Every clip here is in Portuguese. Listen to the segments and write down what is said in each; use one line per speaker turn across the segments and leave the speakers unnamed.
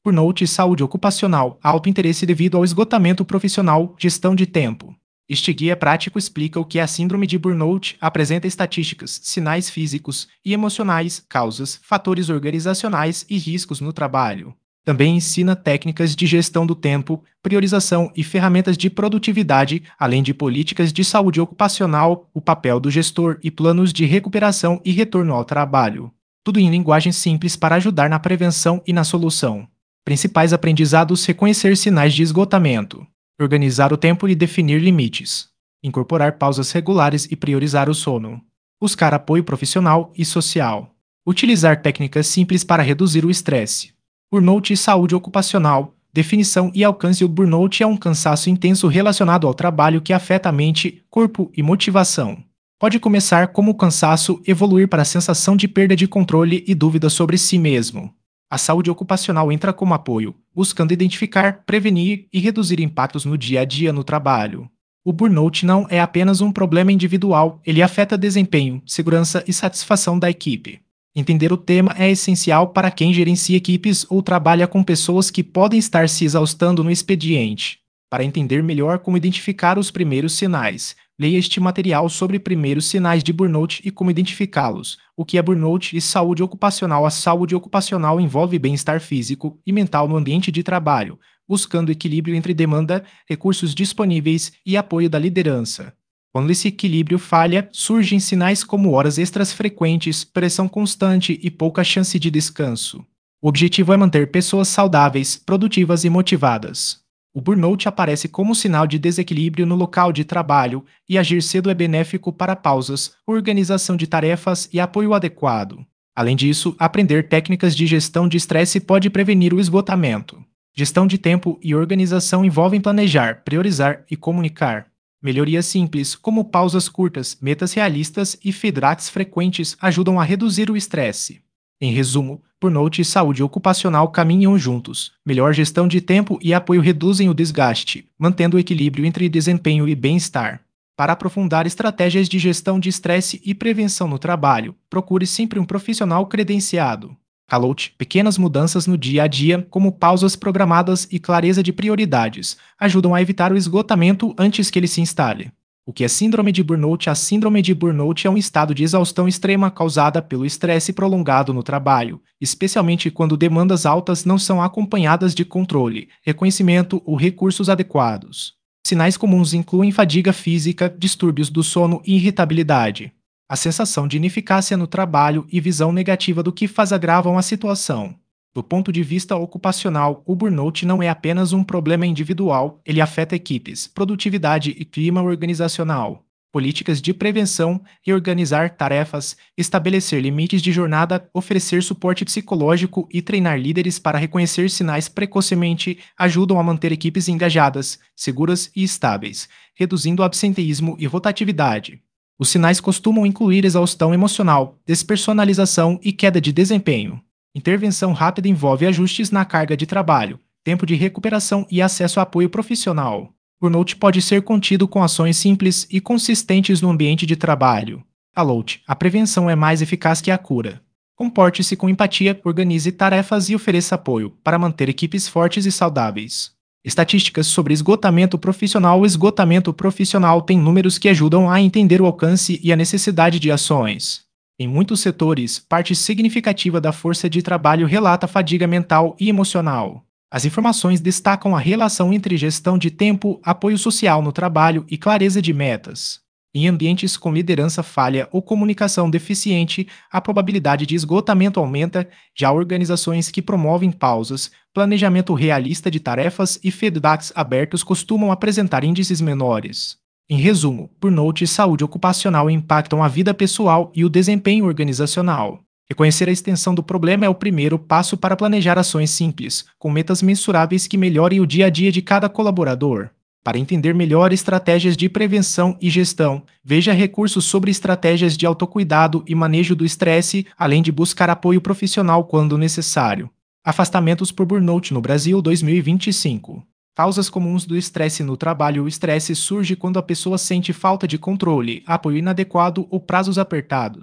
Burnout e saúde ocupacional, alto interesse devido ao esgotamento profissional, gestão de tempo. Este guia prático explica o que é a síndrome de burnout, apresenta estatísticas, sinais físicos e emocionais, causas, fatores organizacionais e riscos no trabalho. Também ensina técnicas de gestão do tempo, priorização e ferramentas de produtividade, além de políticas de saúde ocupacional, o papel do gestor e planos de recuperação e retorno ao trabalho. Tudo em linguagem simples para ajudar na prevenção e na solução. Principais aprendizados: reconhecer sinais de esgotamento, organizar o tempo e definir limites, incorporar pausas regulares e priorizar o sono, buscar apoio profissional e social, utilizar técnicas simples para reduzir o estresse. Burnout e saúde ocupacional, definição e alcance. O burnout é um cansaço intenso relacionado ao trabalho que afeta a mente, corpo e motivação. Pode começar como cansaço, evoluir para a sensação de perda de controle e dúvida sobre si mesmo. A saúde ocupacional entra como apoio, buscando identificar, prevenir e reduzir impactos no dia a dia no trabalho. O burnout não é apenas um problema individual, ele afeta desempenho, segurança e satisfação da equipe. Entender o tema é essencial para quem gerencia equipes ou trabalha com pessoas que podem estar se exaustando no expediente. Para entender melhor como identificar os primeiros sinais, leia este material sobre primeiros sinais de burnout e como identificá-los. O que é burnout e saúde ocupacional? A saúde ocupacional envolve bem-estar físico e mental no ambiente de trabalho, buscando equilíbrio entre demanda, recursos disponíveis e apoio da liderança. Quando esse equilíbrio falha, surgem sinais como horas extras frequentes, pressão constante e pouca chance de descanso. O objetivo é manter pessoas saudáveis, produtivas e motivadas. O burnout aparece como sinal de desequilíbrio no local de trabalho e agir cedo é benéfico para pausas, organização de tarefas e apoio adequado. Além disso, aprender técnicas de gestão de estresse pode prevenir o esgotamento. Gestão de tempo e organização envolvem planejar, priorizar e comunicar. Melhorias simples, como pausas curtas, metas realistas e feedbacks frequentes, ajudam a reduzir o estresse. Em resumo, burnout e saúde ocupacional caminham juntos. Melhor gestão de tempo e apoio reduzem o desgaste, mantendo o equilíbrio entre desempenho e bem-estar. Para aprofundar estratégias de gestão de estresse e prevenção no trabalho, procure sempre um profissional credenciado. Calote, pequenas mudanças no dia a dia, como pausas programadas e clareza de prioridades, ajudam a evitar o esgotamento antes que ele se instale. O que é síndrome de burnout? A síndrome de burnout é um estado de exaustão extrema causada pelo estresse prolongado no trabalho, especialmente quando demandas altas não são acompanhadas de controle, reconhecimento ou recursos adequados. Sinais comuns incluem fadiga física, distúrbios do sono e irritabilidade. A sensação de ineficácia no trabalho e visão negativa do que faz agravam a situação. Do ponto de vista ocupacional, o burnout não é apenas um problema individual, ele afeta equipes, produtividade e clima organizacional. Políticas de prevenção, reorganizar tarefas, estabelecer limites de jornada, oferecer suporte psicológico e treinar líderes para reconhecer sinais precocemente ajudam a manter equipes engajadas, seguras e estáveis, reduzindo o absenteísmo e rotatividade. Os sinais costumam incluir exaustão emocional, despersonalização e queda de desempenho. Intervenção rápida envolve ajustes na carga de trabalho, tempo de recuperação e acesso a apoio profissional. Burnout pode ser contido com ações simples e consistentes no ambiente de trabalho. Alote, a prevenção é mais eficaz que a cura. Comporte-se com empatia, organize tarefas e ofereça apoio para manter equipes fortes e saudáveis. Estatísticas sobre esgotamento profissional. O esgotamento profissional tem números que ajudam a entender o alcance e a necessidade de ações. Em muitos setores, parte significativa da força de trabalho relata fadiga mental e emocional. As informações destacam a relação entre gestão de tempo, apoio social no trabalho e clareza de metas. Em ambientes com liderança falha ou comunicação deficiente, a probabilidade de esgotamento aumenta. Já organizações que promovem pausas, planejamento realista de tarefas e feedbacks abertos costumam apresentar índices menores. Em resumo, burnout e saúde ocupacional impactam a vida pessoal e o desempenho organizacional. Reconhecer a extensão do problema é o primeiro passo para planejar ações simples, com metas mensuráveis que melhorem o dia a dia de cada colaborador. Para entender melhor estratégias de prevenção e gestão, veja recursos sobre estratégias de autocuidado e manejo do estresse, além de buscar apoio profissional quando necessário. Afastamentos por burnout no Brasil 2025. Causas comuns do estresse no trabalho. O estresse surge quando a pessoa sente falta de controle, apoio inadequado ou prazos apertados.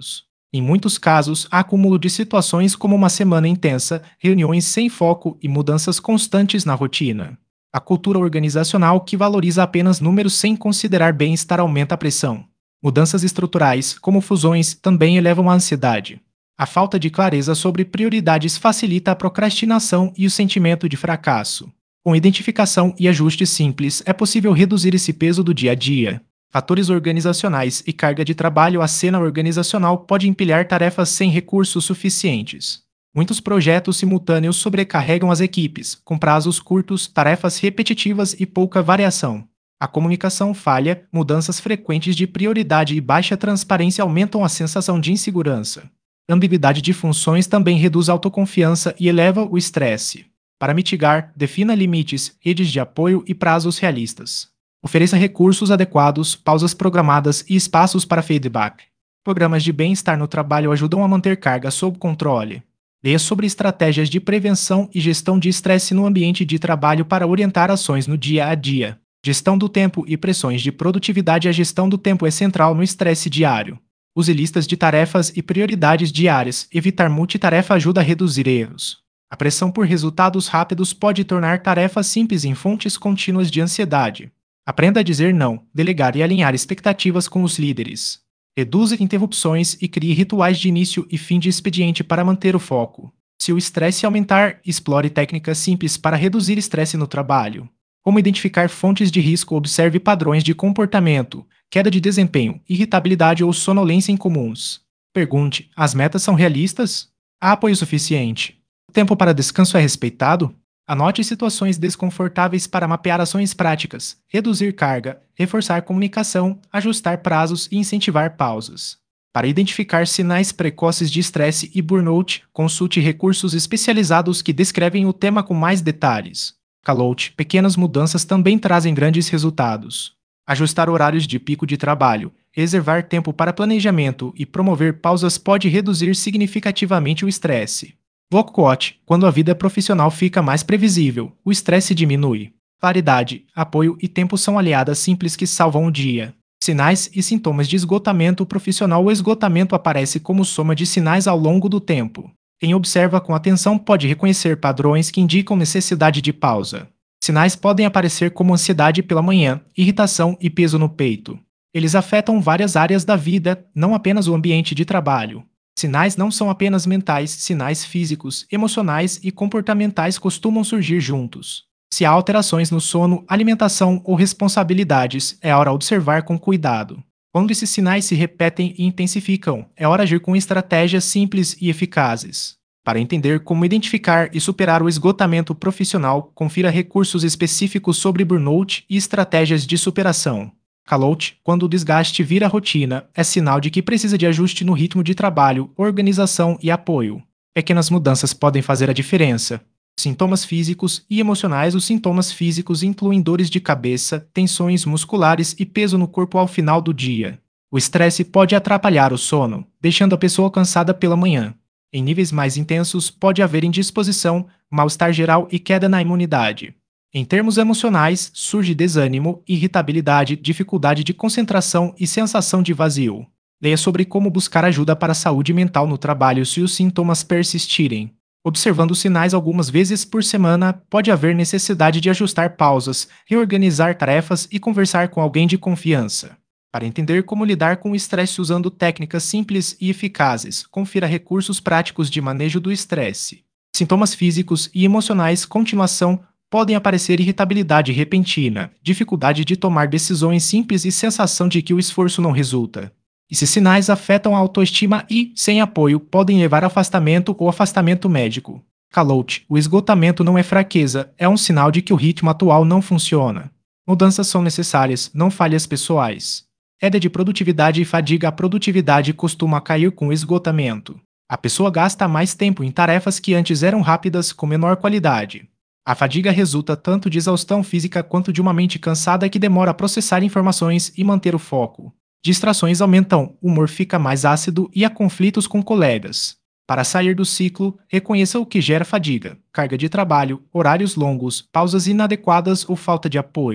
Em muitos casos, há acúmulo de situações como uma semana intensa, reuniões sem foco e mudanças constantes na rotina. A cultura organizacional que valoriza apenas números sem considerar bem-estar aumenta a pressão. Mudanças estruturais, como fusões, também elevam a ansiedade. A falta de clareza sobre prioridades facilita a procrastinação e o sentimento de fracasso. Com identificação e ajustes simples, é possível reduzir esse peso do dia a dia. Fatores organizacionais e carga de trabalho. A cena organizacional pode empilhar tarefas sem recursos suficientes. Muitos projetos simultâneos sobrecarregam as equipes, com prazos curtos, tarefas repetitivas e pouca variação. A comunicação falha, mudanças frequentes de prioridade e baixa transparência aumentam a sensação de insegurança. Ambiguidade de funções também reduz a autoconfiança e eleva o estresse. Para mitigar, defina limites, redes de apoio e prazos realistas. Ofereça recursos adequados, pausas programadas e espaços para feedback. Programas de bem-estar no trabalho ajudam a manter carga sob controle. Leia sobre estratégias de prevenção e gestão de estresse no ambiente de trabalho para orientar ações no dia a dia. Gestão do tempo e pressões de produtividade. A gestão do tempo é central no estresse diário. Use listas de tarefas e prioridades diárias. Evitar multitarefa ajuda a reduzir erros. A pressão por resultados rápidos pode tornar tarefas simples em fontes contínuas de ansiedade. Aprenda a dizer não, delegar e alinhar expectativas com os líderes. Reduza interrupções e crie rituais de início e fim de expediente para manter o foco. Se o estresse aumentar, explore técnicas simples para reduzir estresse no trabalho. Como identificar fontes de risco. Observe padrões de comportamento, queda de desempenho, irritabilidade ou sonolência incomuns. Pergunte: as metas são realistas? Há apoio suficiente? O tempo para descanso é respeitado? Anote situações desconfortáveis para mapear ações práticas, reduzir carga, reforçar comunicação, ajustar prazos e incentivar pausas. Para identificar sinais precoces de estresse e burnout, consulte recursos especializados que descrevem o tema com mais detalhes. Calout: pequenas mudanças também trazem grandes resultados. Ajustar horários de pico de trabalho, reservar tempo para planejamento e promover pausas pode reduzir significativamente o estresse. Workcoach: quando a vida profissional fica mais previsível, o estresse diminui. Claridade, apoio e tempo são aliadas simples que salvam o dia. Sinais e sintomas de esgotamento profissional. O esgotamento aparece como soma de sinais ao longo do tempo. Quem observa com atenção pode reconhecer padrões que indicam necessidade de pausa. Sinais podem aparecer como ansiedade pela manhã, irritação e peso no peito. Eles afetam várias áreas da vida, não apenas o ambiente de trabalho. Sinais não são apenas mentais, sinais físicos, emocionais e comportamentais costumam surgir juntos. Se há alterações no sono, alimentação ou responsabilidades, é hora de observar com cuidado. Quando esses sinais se repetem e intensificam, é hora de agir com estratégias simples e eficazes. Para entender como identificar e superar o esgotamento profissional, confira recursos específicos sobre burnout e estratégias de superação. Calout: quando o desgaste vira rotina, é sinal de que precisa de ajuste no ritmo de trabalho, organização e apoio. Pequenas mudanças podem fazer a diferença. Sintomas físicos e emocionais. Os sintomas físicos incluem dores de cabeça, tensões musculares e peso no corpo ao final do dia. O estresse pode atrapalhar o sono, deixando a pessoa cansada pela manhã. Em níveis mais intensos, pode haver indisposição, mal-estar geral e queda na imunidade. Em termos emocionais, surge desânimo, irritabilidade, dificuldade de concentração e sensação de vazio. Leia sobre como buscar ajuda para a saúde mental no trabalho se os sintomas persistirem. Observando os sinais algumas vezes por semana, pode haver necessidade de ajustar pausas, reorganizar tarefas e conversar com alguém de confiança. Para entender como lidar com o estresse usando técnicas simples e eficazes, confira recursos práticos de manejo do estresse. Sintomas físicos e emocionais. Continuação: podem aparecer irritabilidade repentina, dificuldade de tomar decisões simples e sensação de que o esforço não resulta. Esses sinais afetam a autoestima e, sem apoio, podem levar a afastamento ou afastamento médico. Calout: o esgotamento não é fraqueza, é um sinal de que o ritmo atual não funciona. Mudanças são necessárias, não falhas pessoais. Queda de produtividade e fadiga. A produtividade costuma cair com o esgotamento. A pessoa gasta mais tempo em tarefas que antes eram rápidas com menor qualidade. A fadiga resulta tanto de exaustão física quanto de uma mente cansada que demora a processar informações e manter o foco. Distrações aumentam, o humor fica mais ácido e há conflitos com colegas. Para sair do ciclo, reconheça o que gera fadiga: carga de trabalho, horários longos, pausas inadequadas ou falta de apoio.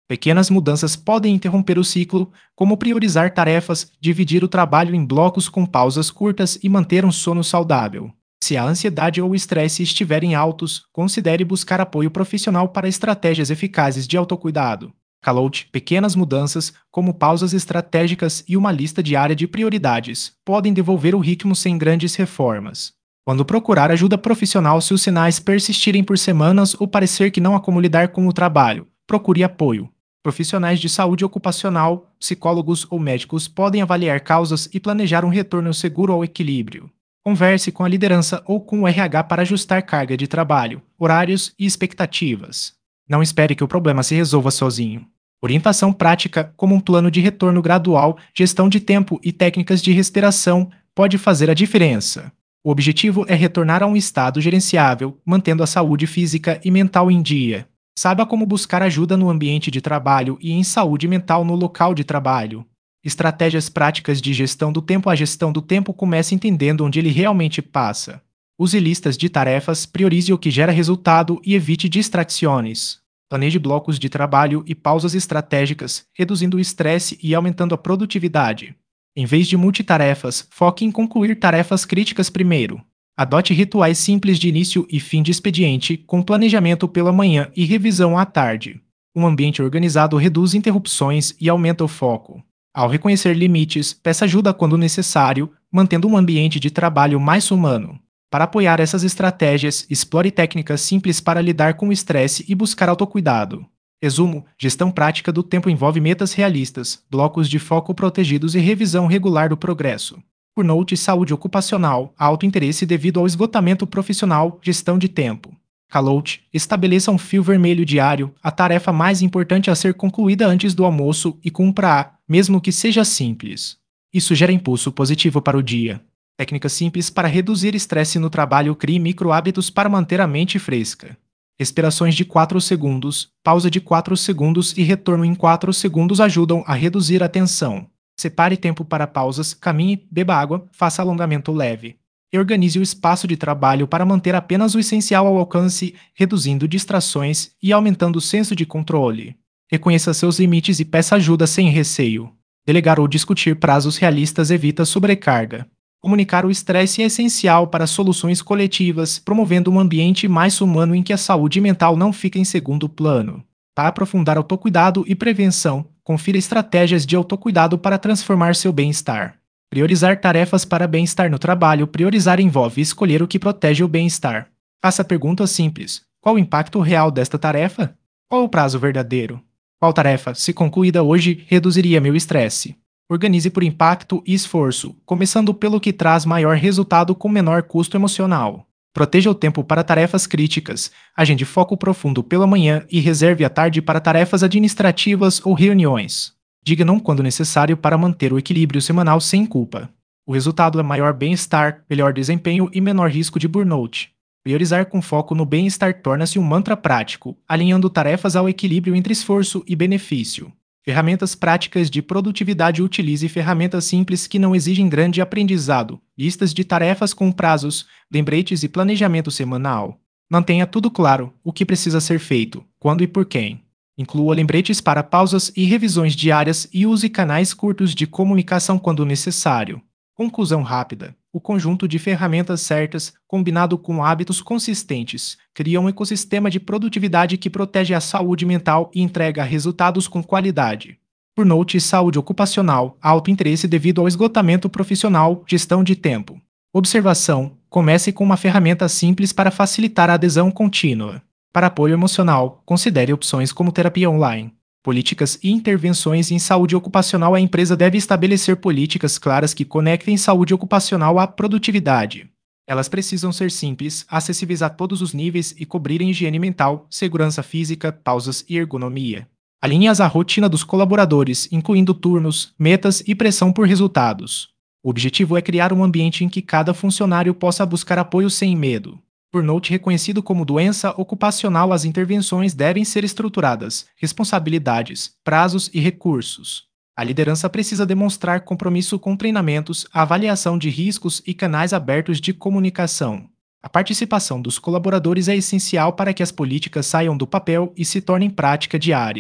Pequenas mudanças podem interromper o ciclo, como priorizar tarefas, dividir o trabalho em blocos com pausas curtas e manter um sono saudável. Se a ansiedade ou o estresse estiverem altos, considere buscar apoio profissional para estratégias eficazes de autocuidado. Calote, pequenas mudanças, como pausas estratégicas e uma lista diária de prioridades, podem devolver o ritmo sem grandes reformas. Quando procurar ajuda profissional se os sinais persistirem por semanas ou parecer que não há como lidar com o trabalho, procure apoio. Profissionais de saúde ocupacional, psicólogos ou médicos podem avaliar causas e planejar um retorno seguro ao equilíbrio. Converse com a liderança ou com o RH para ajustar carga de trabalho, horários e expectativas. Não espere que o problema se resolva sozinho. Orientação prática, como um plano de retorno gradual, gestão de tempo e técnicas de respiração, pode fazer a diferença. O objetivo é retornar a um estado gerenciável, mantendo a saúde física e mental em dia. Saiba como buscar ajuda no ambiente de trabalho e em saúde mental no local de trabalho. Estratégias práticas de gestão do tempo. A gestão do tempo começa entendendo onde ele realmente passa. Use listas de tarefas, priorize o que gera resultado e evite distrações. Planeje blocos de trabalho e pausas estratégicas, reduzindo o estresse e aumentando a produtividade. Em vez de multitarefas, foque em concluir tarefas críticas primeiro. Adote rituais simples de início e fim de expediente, com planejamento pela manhã e revisão à tarde. Um ambiente organizado reduz interrupções e aumenta o foco. Ao reconhecer limites, peça ajuda quando necessário, mantendo um ambiente de trabalho mais humano. Para apoiar essas estratégias, explore técnicas simples para lidar com o estresse e buscar autocuidado. Resumo: gestão prática do tempo envolve metas realistas, blocos de foco protegidos e revisão regular do progresso. Burnout e saúde ocupacional, alto interesse devido ao esgotamento profissional, gestão de tempo. Calote, estabeleça um fio vermelho diário, a tarefa mais importante a ser concluída antes do almoço e cumpra-a, mesmo que seja simples. Isso gera impulso positivo para o dia. Técnicas simples para reduzir estresse no trabalho. Crie micro-hábitos para manter a mente fresca. Respirações de 4 segundos, pausa de 4 segundos e retorno em 4 segundos ajudam a reduzir a tensão. Separe tempo para pausas, caminhe, beba água, faça alongamento leve. E organize o espaço de trabalho para manter apenas o essencial ao alcance, reduzindo distrações e aumentando o senso de controle. Reconheça seus limites e peça ajuda sem receio. Delegar ou discutir prazos realistas evita sobrecarga. Comunicar o estresse é essencial para soluções coletivas, promovendo um ambiente mais humano em que a saúde mental não fica em segundo plano. Para aprofundar autocuidado e prevenção, confira estratégias de autocuidado para transformar seu bem-estar. Priorizar tarefas para bem-estar no trabalho. Priorizar envolve escolher o que protege o bem-estar. Faça perguntas simples. Qual o impacto real desta tarefa? Qual o prazo verdadeiro? Qual tarefa, se concluída hoje, reduziria meu estresse? Organize por impacto e esforço, começando pelo que traz maior resultado com menor custo emocional. Proteja o tempo para tarefas críticas, agende foco profundo pela manhã e reserve a tarde para tarefas administrativas ou reuniões. Diga não quando necessário para manter o equilíbrio semanal sem culpa. O resultado é maior bem-estar, melhor desempenho e menor risco de burnout. Priorizar com foco no bem-estar torna-se um mantra prático, alinhando tarefas ao equilíbrio entre esforço e benefício. Ferramentas práticas de produtividade. Utilize ferramentas simples que não exigem grande aprendizado, listas de tarefas com prazos, lembretes e planejamento semanal. Mantenha tudo claro, o que precisa ser feito, quando e por quem. Inclua lembretes para pausas e revisões diárias e use canais curtos de comunicação quando necessário. Conclusão rápida. O conjunto de ferramentas certas, combinado com hábitos consistentes, cria um ecossistema de produtividade que protege a saúde mental e entrega resultados com qualidade. Burnout e saúde ocupacional, alto interesse devido ao esgotamento profissional, gestão de tempo. Observação: comece com uma ferramenta simples para facilitar a adesão contínua. Para apoio emocional, considere opções como terapia online. Políticas e intervenções em saúde ocupacional. A empresa deve estabelecer políticas claras que conectem saúde ocupacional à produtividade. Elas precisam ser simples, acessíveis a todos os níveis e cobrirem higiene mental, segurança física, pausas e ergonomia. Alinhe-as à rotina dos colaboradores, incluindo turnos, metas e pressão por resultados. O objetivo é criar um ambiente em que cada funcionário possa buscar apoio sem medo. Burnout reconhecido como doença ocupacional. As intervenções devem ser estruturadas, responsabilidades, prazos e recursos. A liderança precisa demonstrar compromisso com treinamentos, avaliação de riscos e canais abertos de comunicação. A participação dos colaboradores é essencial para que as políticas saiam do papel e se tornem prática diária.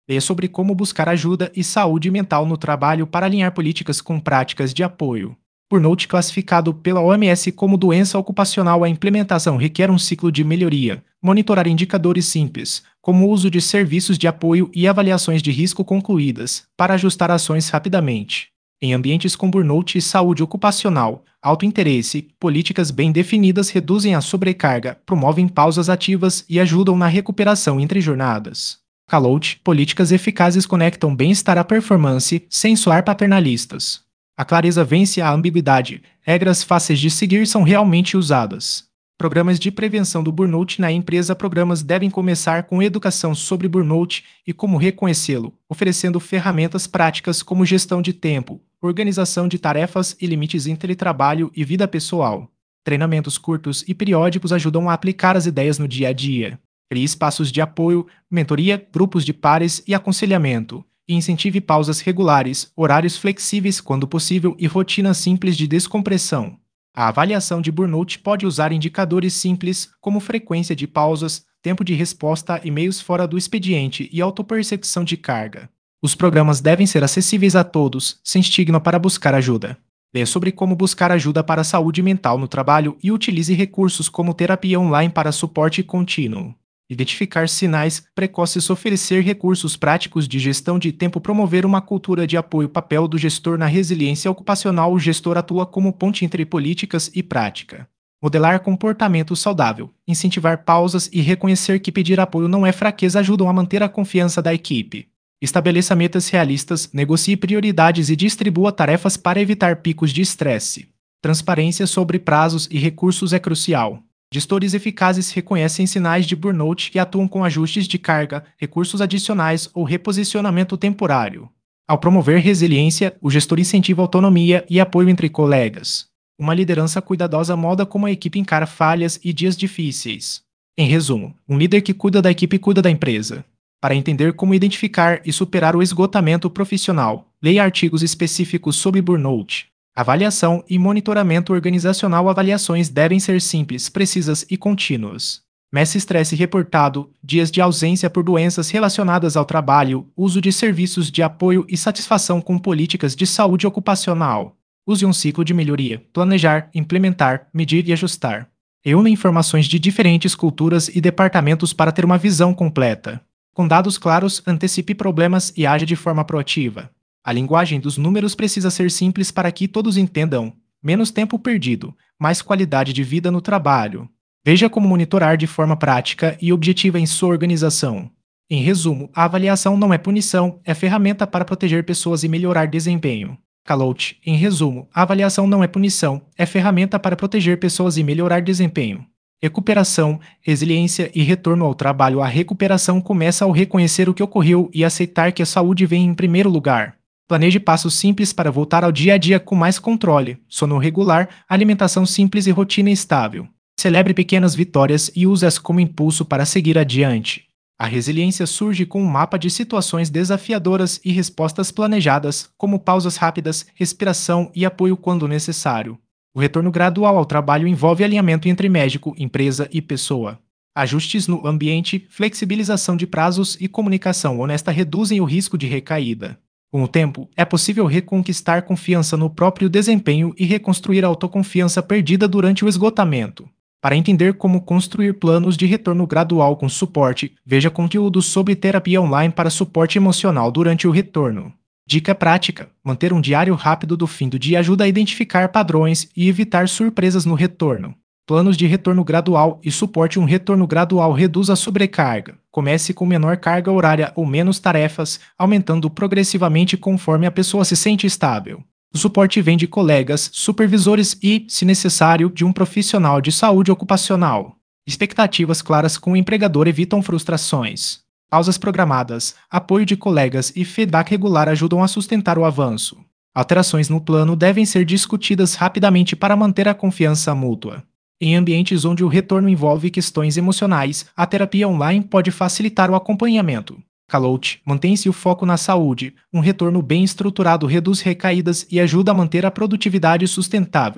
Leia sobre como buscar ajuda e saúde mental no trabalho para alinhar políticas com práticas de apoio. Burnout, classificado pela OMS como doença ocupacional, a implementação requer um ciclo de melhoria, monitorar indicadores simples, como o uso de serviços de apoio e avaliações de risco concluídas, para ajustar ações rapidamente. Em ambientes com burnout e saúde ocupacional, alto interesse, políticas bem definidas reduzem a sobrecarga, promovem pausas ativas e ajudam na recuperação entre jornadas. Calout, políticas eficazes conectam bem-estar à performance, sem soar paternalistas. A clareza vence a ambiguidade, regras fáceis de seguir são realmente usadas. Programas de prevenção do burnout na empresa. Programas devem começar com educação sobre burnout e como reconhecê-lo, oferecendo ferramentas práticas como gestão de tempo, organização de tarefas e limites entre trabalho e vida pessoal. Treinamentos curtos e periódicos ajudam a aplicar as ideias no dia a dia. Crie espaços de apoio, mentoria, grupos de pares e aconselhamento. E incentive pausas regulares, horários flexíveis quando possível e rotinas simples de descompressão. A avaliação de burnout pode usar indicadores simples, como frequência de pausas, tempo de resposta a e-mails fora do expediente e autopercepção de carga. Os programas devem ser acessíveis a todos, sem estigma para buscar ajuda. Leia sobre como buscar ajuda para a saúde mental no trabalho e utilize recursos como terapia online para suporte contínuo. Identificar sinais precoces, oferecer recursos práticos de gestão de tempo, promover uma cultura de apoio. Papel do gestor na resiliência ocupacional. O gestor atua como ponte entre políticas e prática. Modelar comportamento saudável, incentivar pausas e reconhecer que pedir apoio não é fraqueza ajudam a manter a confiança da equipe. Estabeleça metas realistas, negocie prioridades e distribua tarefas para evitar picos de estresse. Transparência sobre prazos e recursos é crucial. Gestores eficazes reconhecem sinais de burnout e atuam com ajustes de carga, recursos adicionais ou reposicionamento temporário. Ao promover resiliência, o gestor incentiva autonomia e apoio entre colegas. Uma liderança cuidadosa molda como a equipe encara falhas e dias difíceis. Em resumo, um líder que cuida da equipe cuida da empresa. Para entender como identificar e superar o esgotamento profissional, leia artigos específicos sobre burnout. Avaliação e monitoramento organizacional. Avaliações devem ser simples, precisas e contínuas. Meça estresse reportado, dias de ausência por doenças relacionadas ao trabalho, uso de serviços de apoio e satisfação com políticas de saúde ocupacional. Use um ciclo de melhoria, planejar, implementar, medir e ajustar. Reúna informações de diferentes culturas e departamentos para ter uma visão completa. Com dados claros, antecipe problemas e age de forma proativa. A linguagem dos números precisa ser simples para que todos entendam. Menos tempo perdido, mais qualidade de vida no trabalho. Veja como monitorar de forma prática e objetiva em sua organização. Em resumo, a avaliação não é punição, é ferramenta para proteger pessoas e melhorar desempenho. Calout, em resumo, a avaliação não é punição, é ferramenta para proteger pessoas e melhorar desempenho. Recuperação, resiliência e retorno ao trabalho. A recuperação começa ao reconhecer o que ocorreu e aceitar que a saúde vem em primeiro lugar. Planeje passos simples para voltar ao dia a dia com mais controle, sono regular, alimentação simples e rotina estável. Celebre pequenas vitórias e use-as como impulso para seguir adiante. A resiliência surge com um mapa de situações desafiadoras e respostas planejadas, como pausas rápidas, respiração e apoio quando necessário. O retorno gradual ao trabalho envolve alinhamento entre médico, empresa e pessoa. Ajustes no ambiente, flexibilização de prazos e comunicação honesta reduzem o risco de recaída. Com o tempo, é possível reconquistar confiança no próprio desempenho e reconstruir a autoconfiança perdida durante o esgotamento. Para entender como construir planos de retorno gradual com suporte, veja conteúdos sobre terapia online para suporte emocional durante o retorno. Dica prática: manter um diário rápido do fim do dia ajuda a identificar padrões e evitar surpresas no retorno. Planos de retorno gradual e suporte. Um retorno gradual reduz a sobrecarga. Comece com menor carga horária ou menos tarefas, aumentando progressivamente conforme a pessoa se sente estável. O suporte vem de colegas, supervisores e, se necessário, de um profissional de saúde ocupacional. Expectativas claras com o empregador evitam frustrações. Pausas programadas, apoio de colegas e feedback regular ajudam a sustentar o avanço. Alterações no plano devem ser discutidas rapidamente para manter a confiança mútua. Em ambientes onde o retorno envolve questões emocionais, a terapia online pode facilitar o acompanhamento. Calout, mantém-se o foco na saúde. Um retorno bem estruturado reduz recaídas e ajuda a manter a produtividade sustentável.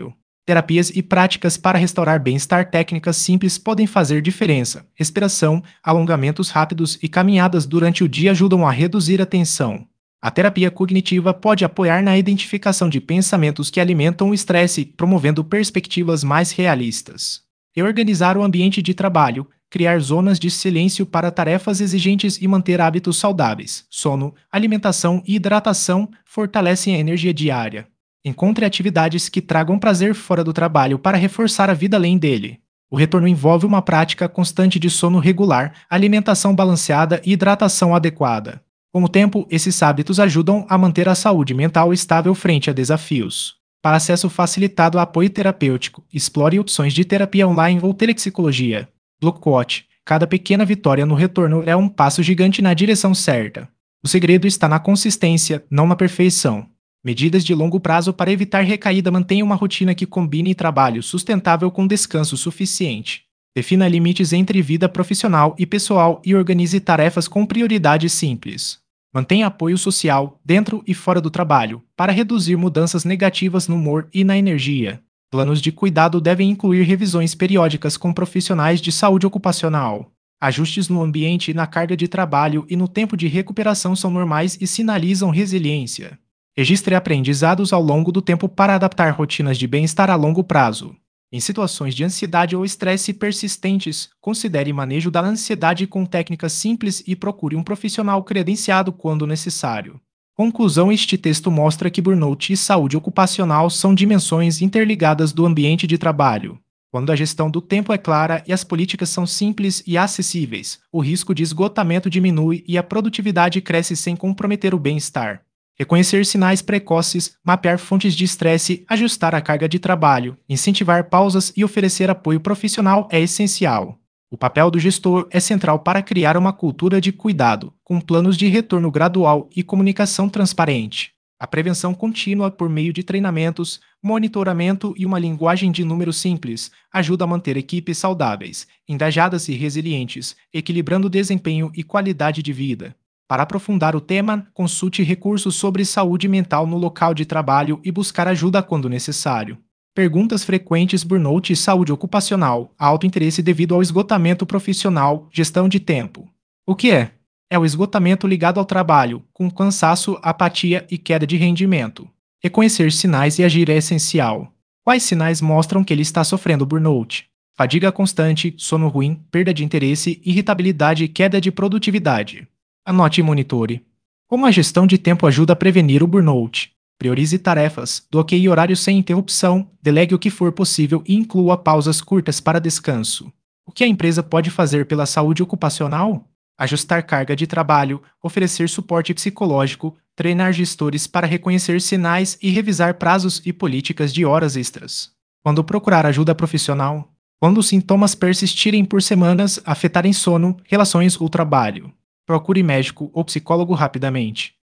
Terapias e práticas para restaurar bem-estar. Técnicas simples podem fazer diferença. Respiração, alongamentos rápidos e caminhadas durante o dia ajudam a reduzir a tensão. A terapia cognitiva pode apoiar na identificação de pensamentos que alimentam o estresse, promovendo perspectivas mais realistas. Reorganizar o ambiente de trabalho, criar zonas de silêncio para tarefas exigentes e manter hábitos saudáveis. Sono, alimentação e hidratação fortalecem a energia diária. Encontre atividades que tragam prazer fora do trabalho para reforçar a vida além dele. O retorno envolve uma prática constante de sono regular, alimentação balanceada e hidratação adequada. Com o tempo, esses hábitos ajudam a manter a saúde mental estável frente a desafios. Para acesso facilitado a apoio terapêutico, explore opções de terapia online ou telepsicologia. Blockquote. Cada pequena vitória no retorno é um passo gigante na direção certa. O segredo está na consistência, não na perfeição. Medidas de longo prazo para evitar recaída. Mantenha uma rotina que combine trabalho sustentável com descanso suficiente. Defina limites entre vida profissional e pessoal e organize tarefas com prioridades simples. Mantenha apoio social, dentro e fora do trabalho, para reduzir mudanças negativas no humor e na energia. Planos de cuidado devem incluir revisões periódicas com profissionais de saúde ocupacional. Ajustes no ambiente, na carga de trabalho e no tempo de recuperação são normais e sinalizam resiliência. Registre aprendizados ao longo do tempo para adaptar rotinas de bem-estar a longo prazo. Em situações de ansiedade ou estresse persistentes, considere manejo da ansiedade com técnicas simples e procure um profissional credenciado quando necessário. Conclusão: este texto mostra que burnout e saúde ocupacional são dimensões interligadas do ambiente de trabalho. Quando a gestão do tempo é clara e as políticas são simples e acessíveis, o risco de esgotamento diminui e a produtividade cresce sem comprometer o bem-estar. Reconhecer sinais precoces, mapear fontes de estresse, ajustar a carga de trabalho, incentivar pausas e oferecer apoio profissional é essencial. O papel do gestor é central para criar uma cultura de cuidado, com planos de retorno gradual e comunicação transparente. A prevenção contínua por meio de treinamentos, monitoramento e uma linguagem de números simples ajuda a manter equipes saudáveis, engajadas e resilientes, equilibrando desempenho e qualidade de vida. Para aprofundar o tema, consulte recursos sobre saúde mental no local de trabalho e buscar ajuda quando necessário. Perguntas frequentes: burnout e saúde ocupacional, alto interesse devido ao esgotamento profissional, gestão de tempo. O que é? É o esgotamento ligado ao trabalho, com cansaço, apatia e queda de rendimento. Reconhecer sinais e agir é essencial. Quais sinais mostram que ele está sofrendo burnout? Fadiga constante, sono ruim, perda de interesse, irritabilidade e queda de produtividade. Anote e monitore. Como a gestão de tempo ajuda a prevenir o burnout? Priorize tarefas, bloqueie horários sem interrupção, delegue o que for possível e inclua pausas curtas para descanso. O que a empresa pode fazer pela saúde ocupacional? Ajustar carga de trabalho, oferecer suporte psicológico, treinar gestores para reconhecer sinais e revisar prazos e políticas de horas extras. Quando procurar ajuda profissional? Quando os sintomas persistirem por semanas, afetarem sono, relações ou trabalho. Procure médico ou psicólogo rapidamente.